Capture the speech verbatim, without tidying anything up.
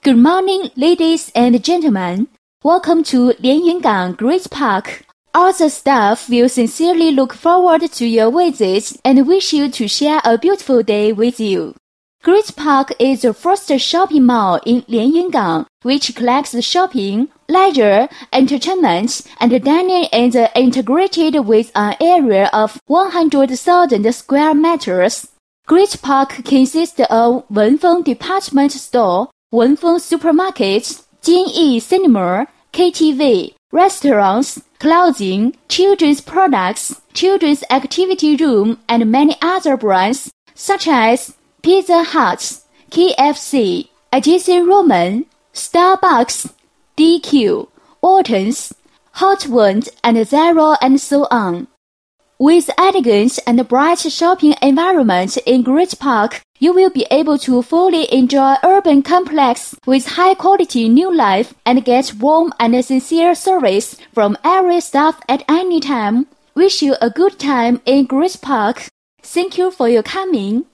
Good morning, ladies and gentlemen. Welcome to Lianyungang Great Park. All the staff will sincerely look forward to your visit and wish you to share a beautiful day with you. Great Park is the first shopping mall in Lianyungang, which collects shopping, leisure, entertainment, and dining and integrated with an area of one hundred thousand square meters. Great Park consists of Wenfeng Department Store, Wenfeng Supermarket, Jinyi Cinema, K T V, restaurants, clothing, children's products, children's activity room, and many other brands such as Pizza Hut, K F C, A J C Roman, Starbucks, D Q, Waltons, Hot Ones, and Zero, and so on. With elegant and bright shopping environment in Great Park, you will be able to fully enjoy urban complex with high-quality new life and get warm and sincere service from every staff at any time. Wish you a good time in Great Park. Thank you for your coming.